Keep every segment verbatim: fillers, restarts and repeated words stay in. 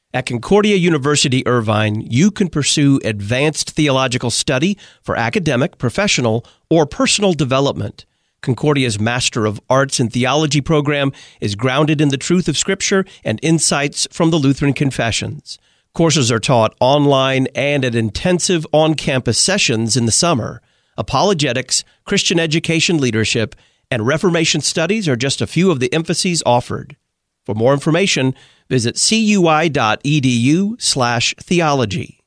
At Concordia University Irvine, you can pursue advanced theological study for academic, professional, or personal development. Concordia's Master of Arts in Theology program is grounded in the truth of Scripture and insights from the Lutheran Confessions. Courses are taught online and at intensive on-campus sessions in the summer. Apologetics, Christian education leadership, and Reformation studies are just a few of the emphases offered. For more information, visit cui.edu slash theology.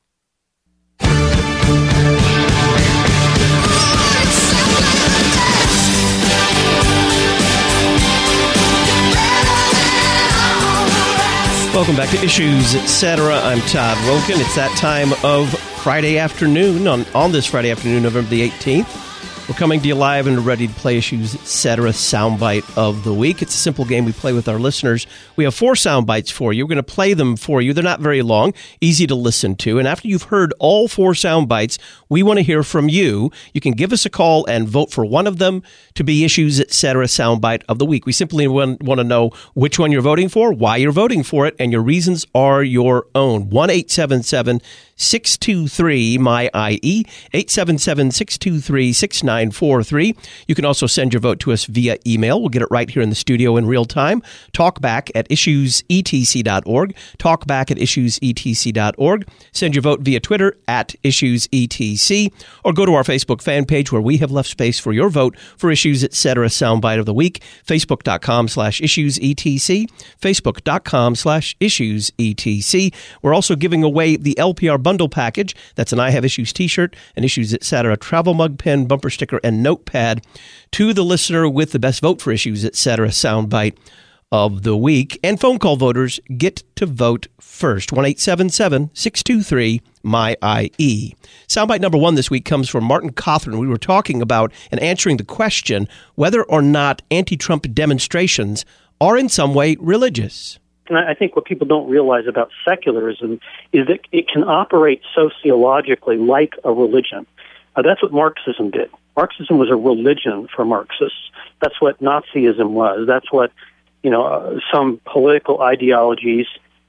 Welcome back to Issues, et cetera. I'm Todd Wilken. It's that time of Friday afternoon, on, on this Friday afternoon, November the eighteenth. We're coming to you live and ready to play Issues, et cetera. Soundbite of the week. It's a simple game we play with our listeners. We have four sound bites for you. We're going to play them for you. They're not very long, easy to listen to. And after you've heard all four sound bites, we want to hear from you. You can give us a call and vote for one of them to be Issues, et cetera. Soundbite of the week. We simply want, want to know which one you're voting for, why you're voting for it, and your reasons are your own. one eight seven seven six two three M Y I E, eight seven seven six two three six nine four three. You can also send your vote to us via email. We'll get it right here in the studio in real time. Talkback at issues e t c dot org. Talkback at issues e t c dot org. Send your vote via Twitter at issues e t c, or go to our Facebook fan page where we have left space for your vote for Issues, et cetera. Soundbite of the week. Facebook.com slash issues etc. Facebook.com slash issues etc. We're also giving away the L P R bundle package. That's an I Have Issues t-shirt, an Issues, et cetera. travel mug, pen, bumper sticker, and notepad to the listener with the best vote for Issues, et cetera. Soundbite of the week. And phone call voters get to vote first. one eight seven seven six two three M Y I E. Soundbite number one this week comes from Martin Cothran. We were talking about and answering the question whether or not anti-Trump demonstrations are in some way religious. And I think what people don't realize about secularism is that it can operate sociologically like a religion. Uh, that's what Marxism did. Marxism was a religion for Marxists. That's what Nazism was. That's what, you know, uh, some political ideologies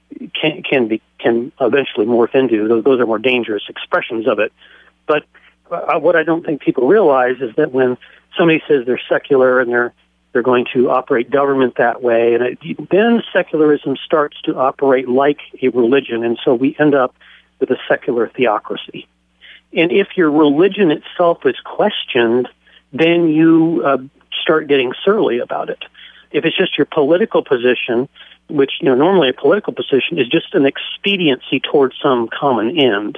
can can be can eventually morph into. Those, those are more dangerous expressions of it. But uh, what I don't think people realize is that when somebody says they're secular and they're they're going to operate government that way, and it, then secularism starts to operate like a religion, and so we end up with a secular theocracy. And if your religion itself is questioned, then you uh, start getting surly about it. If it's just your political position, which, you know, normally a political position is just an expediency towards some common end.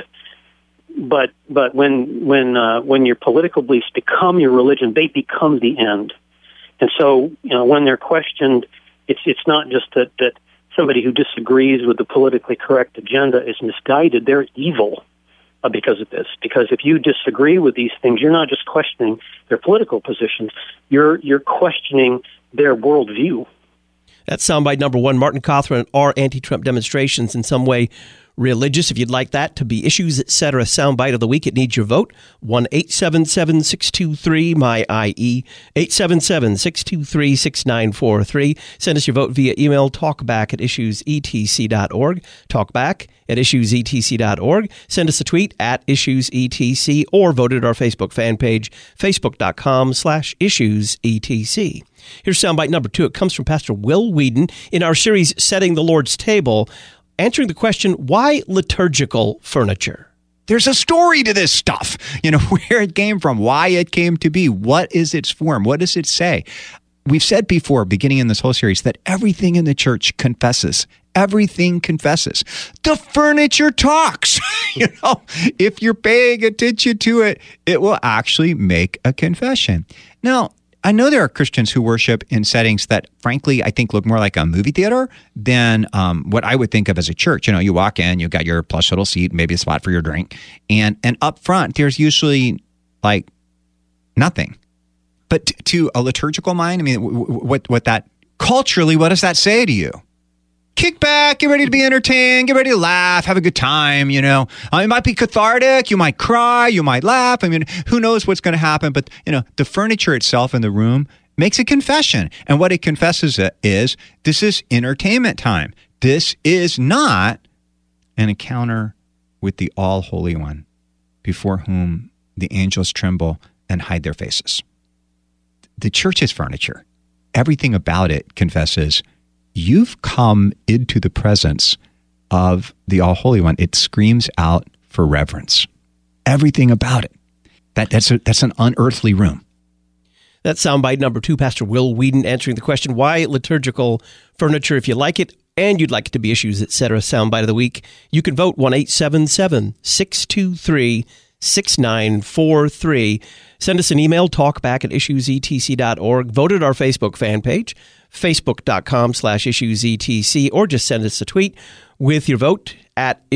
But but when when uh, when your political beliefs become your religion, they become the end. And so, you know, when they're questioned, it's it's not just that, that somebody who disagrees with the politically correct agenda is misguided. They're evil uh, because of this. Because if you disagree with these things, you're not just questioning their political positions. You're you're questioning their worldview. That's soundbite number one. Martin Cothran, are anti-Trump demonstrations in some way religious? If you'd like that to be Issues, et cetera. Soundbite of the week, it needs your vote. one eight seven seven six two three M Y I E, eight seven seven six two three six nine four three. Send us your vote via email, talkback at issues e t c dot org. Talkback at issues e t c dot org. Send us a tweet at issues e t c, or vote at our Facebook fan page, facebook.com slash issues etc. Here's soundbite number two. It comes from Pastor Will Whedon in our series, Setting the Lord's Table, answering the question, why liturgical furniture? There's a story to this stuff, you know, where it came from, why it came to be, what is its form, what does it say? We've said before, beginning in this whole series, that everything in the church confesses. Everything confesses. The furniture talks. You know, if you're paying attention to it, it will actually make a confession. Now, I know there are Christians who worship in settings that, frankly, I think look more like a movie theater than um, what I would think of as a church. You know, you walk in, you've got your plush little seat, maybe a spot for your drink, and and up front, there's usually like nothing. But t- to a liturgical mind, I mean, w- w- what what that culturally, what does that say to you? Kick back, get ready to be entertained, get ready to laugh, have a good time, you know. Uh, it might be cathartic, you might cry, you might laugh. I mean, who knows what's going to happen, but, you know, the furniture itself in the room makes a confession. And what it confesses is, this is entertainment time. This is not an encounter with the All-Holy One, before whom the angels tremble and hide their faces. The church is furniture. Everything about it confesses, you've come into the presence of the All-Holy One. It screams out for reverence. Everything about it. That, that's, a, that's an unearthly room. That's soundbite number two, Pastor Will Weedon answering the question, why liturgical furniture? If you like it and you'd like it to be Issues, et cetera, soundbite of the week, you can vote one eight seven seven, six two three, six nine four three. Send us an email, talkback at issues e t c dot org. Vote at our Facebook fan page, facebook.com slash issuesetc, or just send us a tweet with your vote at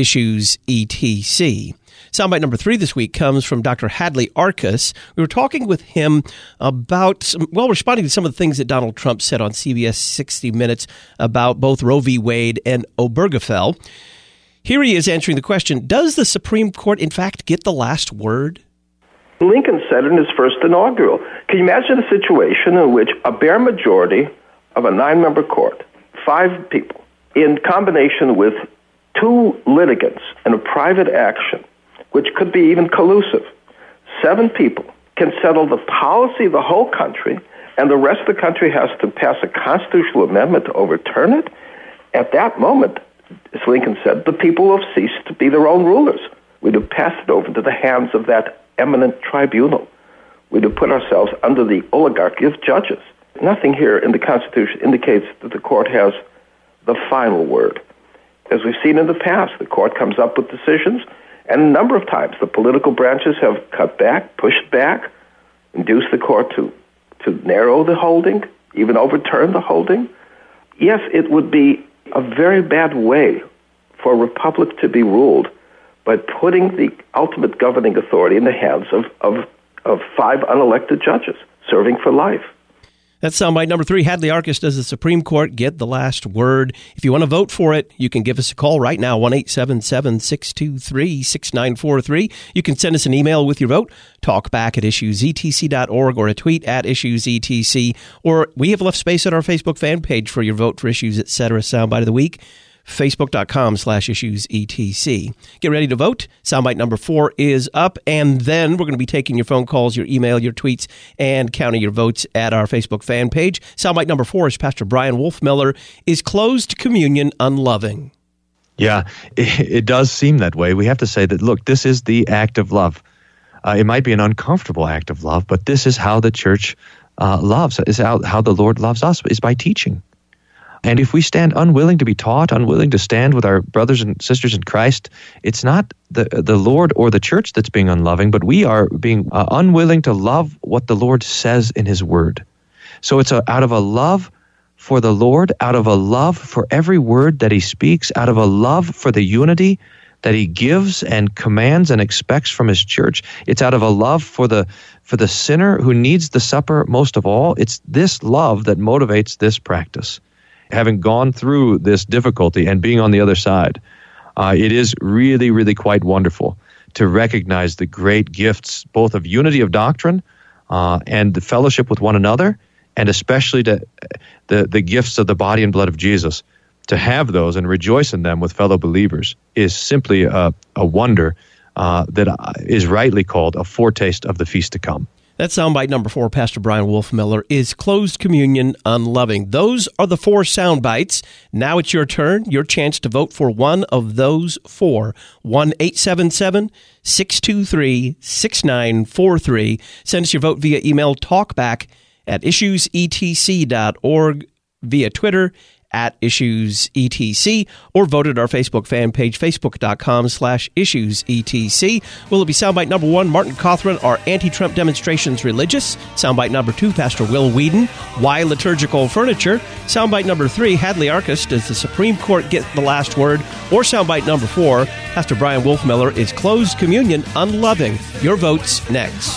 issuesetc. Soundbite number three this week comes from Doctor Hadley Arkus. We were talking with him about, well, responding to some of the things that Donald Trump said on C B S sixty minutes about both Roe v. Wade and Obergefell. Here he is answering the question, does the Supreme Court, in fact, get the last word? Lincoln said in his first inaugural. Can you imagine a situation in which a bare majority of a nine-member court, five people, in combination with two litigants in a private action, which could be even collusive, seven people can settle the policy of the whole country, and the rest of the country has to pass a constitutional amendment to overturn it? At that moment, as Lincoln said, the people will have ceased to be their own rulers. We'd have passed it over into the hands of that eminent tribunal. We'd have put ourselves under the oligarchy of judges. Nothing here in the Constitution indicates that the court has the final word. As we've seen in the past, the court comes up with decisions, and a number of times the political branches have cut back, pushed back, induced the court to, to narrow the holding, even overturn the holding. Yes, it would be a very bad way for a republic to be ruled by putting the ultimate governing authority in the hands of, of, of five unelected judges serving for life. That's soundbite number three. Hadley Arkus, does the Supreme Court get the last word? If you want to vote for it, you can give us a call right now, one eight seven seven, six two three, six nine four three. You can send us an email with your vote, talkback at issues e t c dot org, or a tweet at issues e t c. Or we have left space at our Facebook fan page for your vote for Issues, et cetera, soundbite of the week. Facebook.com slash issues etc. Get ready to vote. Soundbite number four is up, and then we're going to be taking your phone calls, your email, your tweets, and counting your votes at our Facebook fan page. Soundbite number four is Pastor Brian Wolfmiller. Is closed communion unloving? Yeah, it, it does seem that way. We have to say that, look, this is the act of love. Uh, it might be an uncomfortable act of love, but this is how the church uh, loves. Is how, how the Lord loves us, is by teaching. And if we stand unwilling to be taught, unwilling to stand with our brothers and sisters in Christ, it's not the the Lord or the church that's being unloving, but we are being uh, unwilling to love what the Lord says in His Word. So it's a, out of a love for the Lord, out of a love for every word that He speaks, out of a love for the unity that He gives and commands and expects from His church. It's out of a love for the for the sinner who needs the supper most of all. It's this love that motivates this practice. Having gone through this difficulty and being on the other side, uh, it is really, really quite wonderful to recognize the great gifts, both of unity of doctrine uh, and the fellowship with one another, and especially to the, the gifts of the body and blood of Jesus. To have those and rejoice in them with fellow believers is simply a, a wonder uh, that is rightly called a foretaste of the feast to come. That's soundbite number four, Pastor Brian Wolfmiller. Is closed communion unloving? Those are the four soundbites. Now it's your turn, your chance to vote for one of those four. one eight seven seven, six two three, six nine four three. Send us your vote via email, talkback at issues e t c dot org, via Twitter at issues E T C, or vote at our Facebook fan page, facebook.com slash issues etc. Will it be soundbite number one, Martin Cothran, are anti-Trump demonstrations religious? Soundbite number two, Pastor Will Weedon, why liturgical furniture? Soundbite number three, Hadley Arkus, does the Supreme Court get the last word? Or soundbite number four, Pastor Brian Wolfmiller, is closed communion unloving? Your votes next.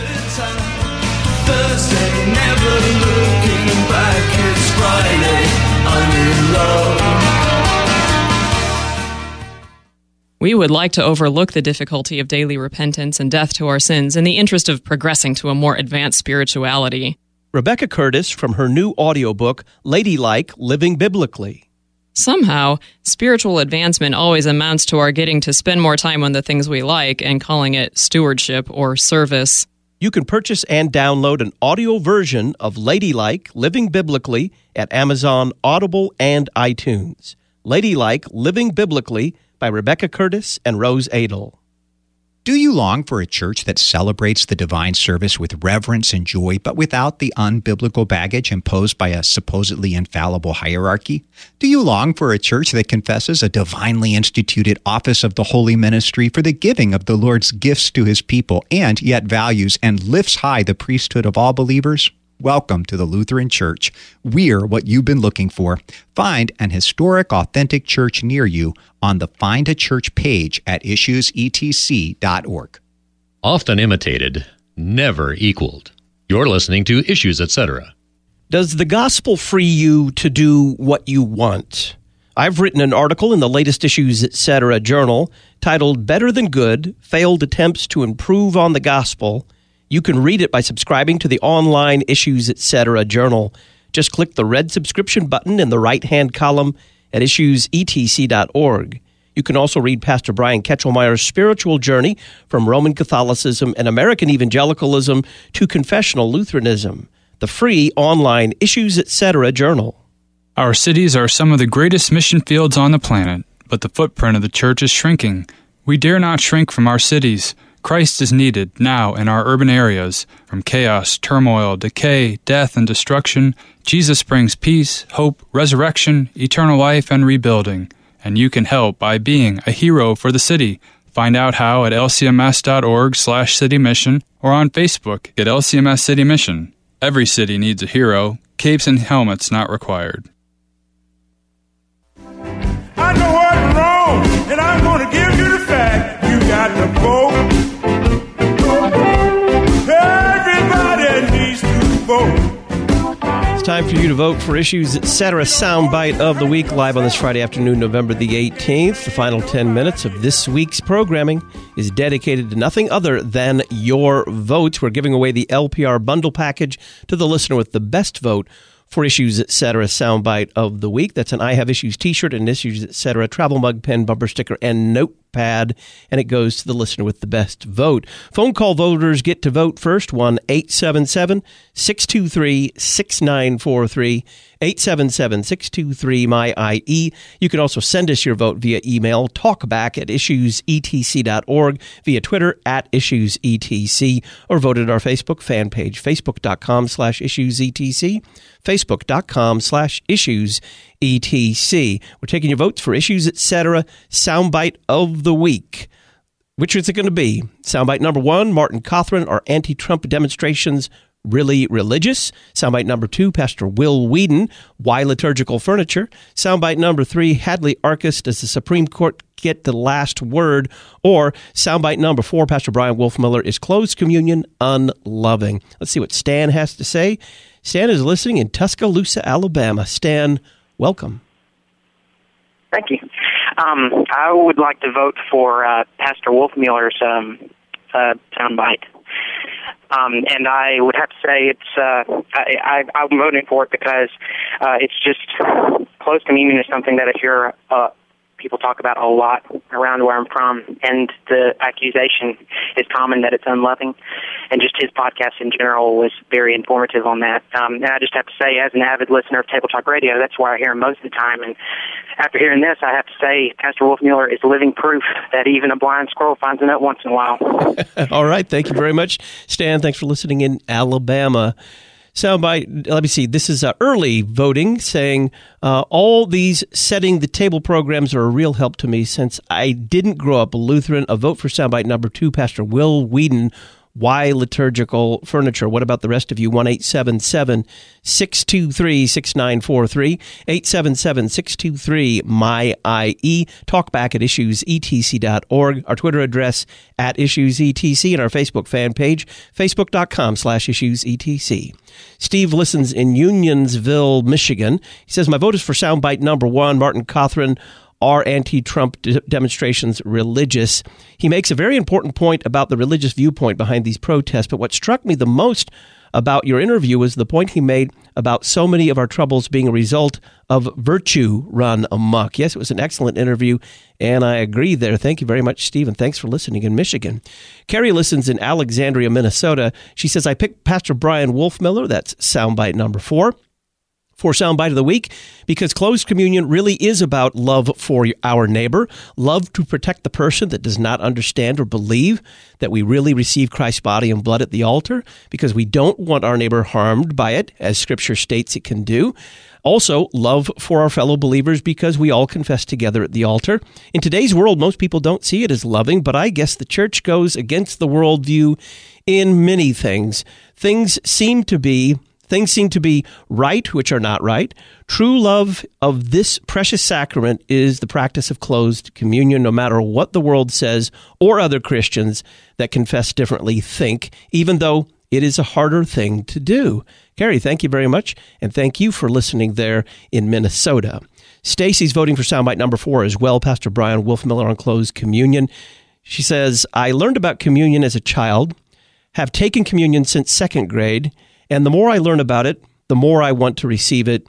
Thursday, never looking back, it's Friday. We would like to overlook the difficulty of daily repentance and death to our sins in the interest of progressing to a more advanced spirituality. Rebecca Curtis from her new audiobook, Ladylike, Living Biblically. Somehow, spiritual advancement always amounts to our getting to spend more time on the things we like and calling it stewardship or service. You can purchase and download an audio version of Ladylike, Living Biblically at Amazon, Audible, and iTunes. Ladylike, Living Biblically by Rebecca Curtis and Rose Adel. Do you long for a church that celebrates the divine service with reverence and joy, but without the unbiblical baggage imposed by a supposedly infallible hierarchy? Do you long for a church that confesses a divinely instituted office of the holy ministry for the giving of the Lord's gifts to his people, and yet values and lifts high the priesthood of all believers? Welcome to the Lutheran Church. We're what you've been looking for. Find an historic, authentic church near you on the Find a Church page at issues e t c dot org. Often imitated, never equaled. You're listening to Issues, et cetera. Does the gospel free you to do what you want? I've written an article in the latest Issues, et cetera journal titled Better Than Good, Failed Attempts to Improve on the Gospel. You can read it by subscribing to the online Issues, et cetera journal. Just click the red subscription button in the right-hand column at issues e t c dot org. You can also read Pastor Brian Ketchelmeyer's spiritual journey from Roman Catholicism and American evangelicalism to confessional Lutheranism. The free online Issues, et cetera journal. Our cities are some of the greatest mission fields on the planet, but the footprint of the church is shrinking. We dare not shrink from our cities. Christ is needed now in our urban areas. From chaos, turmoil, decay, death, and destruction, Jesus brings peace, hope, resurrection, eternal life, and rebuilding. And you can help by being a hero for the city. Find out how at l c m s dot org slash city mission or on Facebook at L C M S City Mission. Every city needs a hero. Capes and helmets not required. I know what's wrong, and I'm going to give you the fact. You got to vote. Everybody needs to vote. It's time for you to vote for Issues, et cetera. Soundbite of the week, live on this Friday afternoon, November the eighteenth. The final ten minutes of this week's programming is dedicated to nothing other than your votes. We're giving away the L P R bundle package to the listener with the best vote for Issues, et cetera. Soundbite of the week. That's an I Have Issues t-shirt and Issues, et cetera. travel mug, pen, bumper sticker, and notepad. And it goes to the listener with the best vote. Phone call voters get to vote first. one eight seven seven, six two three, six nine four three. eight seven seven, six two three, M Y I E. You can also send us your vote via email, talkback at issues e t c dot org, via Twitter at issues e t c, or vote at our Facebook fan page, facebook.com slash issues etc, facebook.com slash issues etc. We're taking your votes for Issues, et cetera. Soundbite of the week. Which is it going to be? Soundbite number one, Martin Cothran, are anti-Trump demonstrations really religious? Soundbite number two, Pastor Will Whedon, why liturgical furniture? Soundbite number three, Hadley Arcus, does the Supreme Court get the last word? Or soundbite number four, Pastor Brian Wolfmuller, is closed communion unloving? Let's see what Stan has to say. Stan is listening in Tuscaloosa, Alabama. Stan, welcome. Thank you. Um, I would like to vote for uh, Pastor Wolfmuller's um, uh, soundbite. Um, and I would have to say it's uh, I, I, I'm voting for it because uh, it's just closed communion is something that I hear uh, people talk about a lot around where I'm from, and the accusation is common that it's unloving. And just his podcast in general was very informative on that. Um, and I just have to say, as an avid listener of Table Talk Radio, that's where I hear him most of the time. And after hearing this, I have to say, Pastor Wolfmuller is living proof that even a blind squirrel finds a nut once in a while. All right. Thank you very much, Stan. Thanks for listening in Alabama. Soundbite, let me see. This is uh, early voting, saying uh, all these setting the table programs are a real help to me since I didn't grow up a Lutheran. A vote for soundbite number two, Pastor Will Whedon. Why liturgical furniture? What about the rest of you? one eight seven seven, six two three, six nine four three, eight seven seven, six two three, M Y I E. Talk back at issues e t c dot org. Our Twitter address at issues e t c, and our Facebook fan page, facebook.com slash issues etc. Steve listens in Unionsville, Michigan. He says, my vote is for soundbite number one, Martin Cothran. Are anti-Trump de- demonstrations religious? He makes a very important point about the religious viewpoint behind these protests, but what struck me the most about your interview was the point he made about so many of our troubles being a result of virtue run amok. Yes, it was an excellent interview, and I agree there. Thank you very much, Stephen. Thanks for listening in Michigan. Carrie listens in Alexandria, Minnesota. She says, I picked Pastor Brian Wolfmiller. That's soundbite number four. For Soundbite of the Week, because closed communion really is about love for our neighbor, love to protect the person that does not understand or believe that we really receive Christ's body and blood at the altar, because we don't want our neighbor harmed by it, as Scripture states it can do. Also, love for our fellow believers because we all confess together at the altar. In today's world, most people don't see it as loving, but I guess the church goes against the worldview in many things. Things seem to be Things seem to be right, which are not right. True love of this precious sacrament is the practice of closed communion, no matter what the world says or other Christians that confess differently think, even though it is a harder thing to do. Carrie, thank you very much, and thank you for listening there in Minnesota. Stacy's voting for soundbite number four as well, Pastor Brian Wolfmiller on closed communion. She says, I learned about communion as a child, have taken communion since second grade, and the more I learn about it, the more I want to receive it.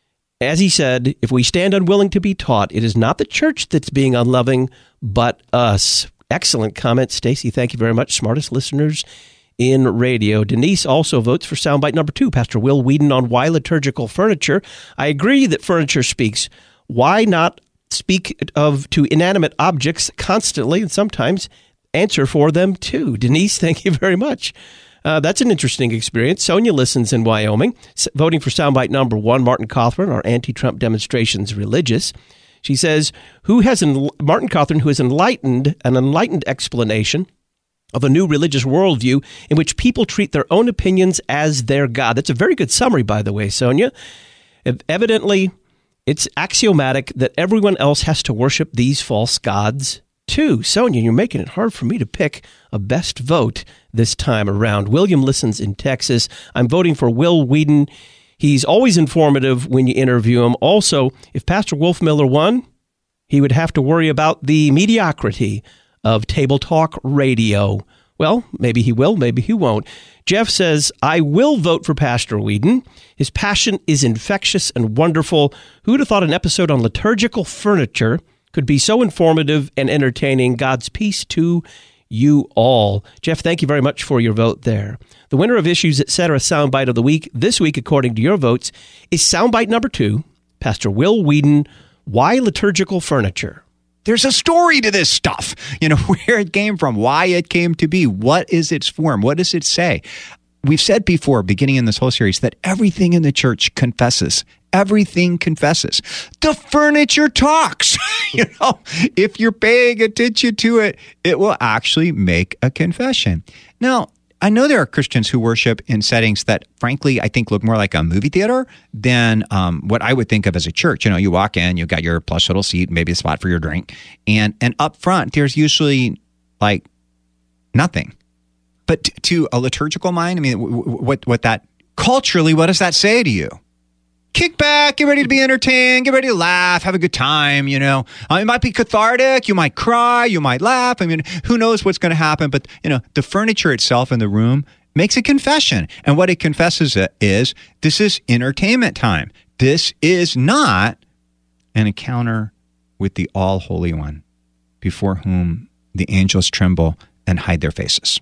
As he said, if we stand unwilling to be taught, it is not the church that's being unloving, but us. Excellent comment, Stacy. Thank you very much. Smartest listeners in radio. Denise also votes for soundbite number two, Pastor Will Whedon on why liturgical furniture. I agree that furniture speaks. Why not speak of to inanimate objects constantly and sometimes answer for them too? Denise, thank you very much. Uh, that's an interesting experience. Sonia listens in Wyoming, S- voting for soundbite number one, Martin Cawthorn, our anti-Trump demonstrations religious. She says, "Who has en- Martin Cawthorn, who has enlightened an enlightened explanation of a new religious worldview in which people treat their own opinions as their God." That's a very good summary, by the way, Sonia. Evidently, it's axiomatic that everyone else has to worship these false gods too. Sonia, you're making it hard for me to pick a best vote this time around. William listens in Texas. I'm voting for Will Whedon. He's always informative when you interview him. Also, if Pastor Wolfmiller won, he would have to worry about the mediocrity of Table Talk Radio. Well, maybe he will, maybe he won't. Jeff says, I will vote for Pastor Whedon. His passion is infectious and wonderful. Who'd have thought an episode on liturgical furniture could be so informative and entertaining? God's peace to you all. Jeff, thank you very much for your vote there. The winner of Issues, et cetera. Soundbite of the Week this week, according to your votes, is soundbite number two, Pastor Will Whedon, Why Liturgical Furniture. There's a story to this stuff, you know, where it came from, why it came to be, what is its form, what does it say? We've said before, beginning in this whole series, that everything in the church confesses. Everything confesses. The furniture talks. You know, if you're paying attention to it, it will actually make a confession. Now, I know there are Christians who worship in settings that, frankly, I think look more like a movie theater than um, what I would think of as a church. You know, you walk in, you've got your plush little seat, maybe a spot for your drink, and and up front, there's usually like nothing. But t- to a liturgical mind, I mean, w- w- what what that culturally, what does that say to you? Kick back, get ready to be entertained, get ready to laugh, have a good time, you know. Uh, it might be cathartic, you might cry, you might laugh. I mean, who knows what's going to happen, but, you know, the furniture itself in the room makes a confession. And what it confesses is, this is entertainment time. This is not an encounter with the All-Holy One, before whom the angels tremble and hide their faces.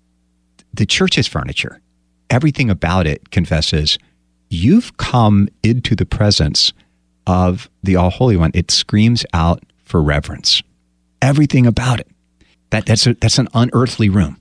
The church's furniture, everything about it confesses, you've come into the presence of the All-Holy One. It screams out for reverence. Everything about it. That, that's, a, that's an unearthly room.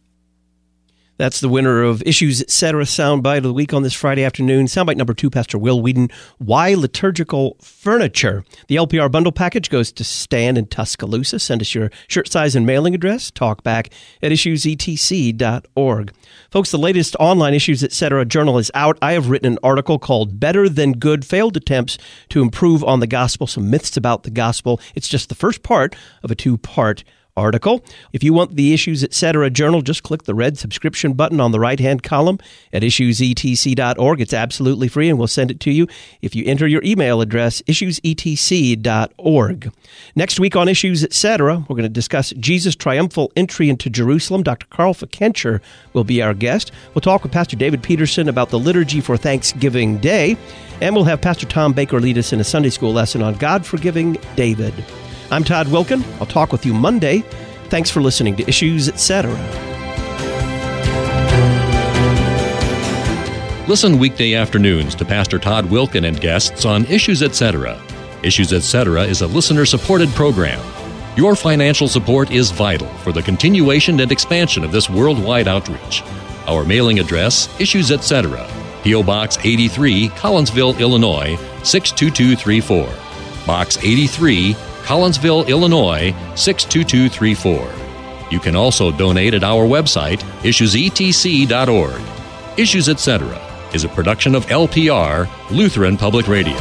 That's the winner of Issues, et cetera. Soundbite of the Week on this Friday afternoon. Soundbite number two, Pastor Will Whedon, Why Liturgical Furniture. The L P R bundle package goes to Stan in Tuscaloosa. Send us your shirt size and mailing address. Talk back at issues e t c dot org. Folks, the latest online Issues, et cetera. journal is out. I have written an article called Better Than Good, Failed Attempts to Improve on the Gospel, Some Myths About the Gospel. It's just the first part of a two-part article. If you want the Issues Etc. journal, just click the red subscription button on the right-hand column at issues e t c dot org. It's absolutely free, and we'll send it to you if you enter your email address, issues e t c dot org. Next week on Issues Etc., we're going to discuss Jesus' triumphal entry into Jerusalem. Doctor Carl Fikencher will be our guest. We'll talk with Pastor David Peterson about the liturgy for Thanksgiving Day, and we'll have Pastor Tom Baker lead us in a Sunday school lesson on God forgiving David. I'm Todd Wilken. I'll talk with you Monday. Thanks for listening to Issues Etc. Listen weekday afternoons to Pastor Todd Wilken and guests on Issues Etc. Issues Etc. is a listener-supported program. Your financial support is vital for the continuation and expansion of this worldwide outreach. Our mailing address, Issues Etc., P O. Box eighty-three, Collinsville, Illinois, six two two three four. Box eighty-three, Collinsville, Illinois, six two two three four. You can also donate at our website, issues e t c dot org. Issues Etc. is a production of L P R, Lutheran Public Radio.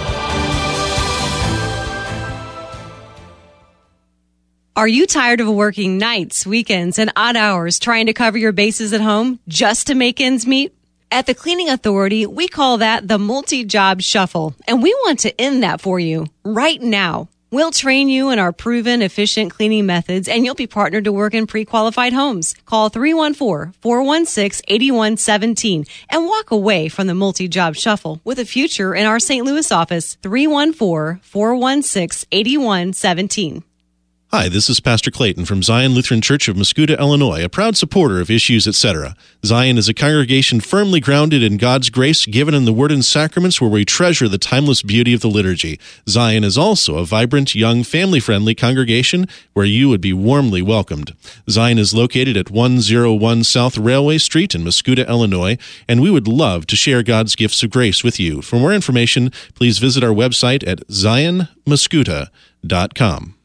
Are you tired of working nights, weekends, and odd hours trying to cover your bases at home just to make ends meet? At the Cleaning Authority, we call that the multi-job shuffle, and we want to end that for you right now. We'll train you in our proven, efficient cleaning methods, and you'll be partnered to work in pre-qualified homes. Call three one four, four one six, eight one one seven and walk away from the multi-job shuffle with a future in our Saint Louis office, three one four, four one six, eight one one seven. Hi, this is Pastor Clayton from Zion Lutheran Church of Mascoutah, Illinois, a proud supporter of Issues Etc. Zion is a congregation firmly grounded in God's grace given in the Word and Sacraments, where we treasure the timeless beauty of the liturgy. Zion is also a vibrant, young, family-friendly congregation where you would be warmly welcomed. Zion is located at one oh one South Railway Street in Mascoutah, Illinois, and we would love to share God's gifts of grace with you. For more information, please visit our website at zion mascoutah dot com.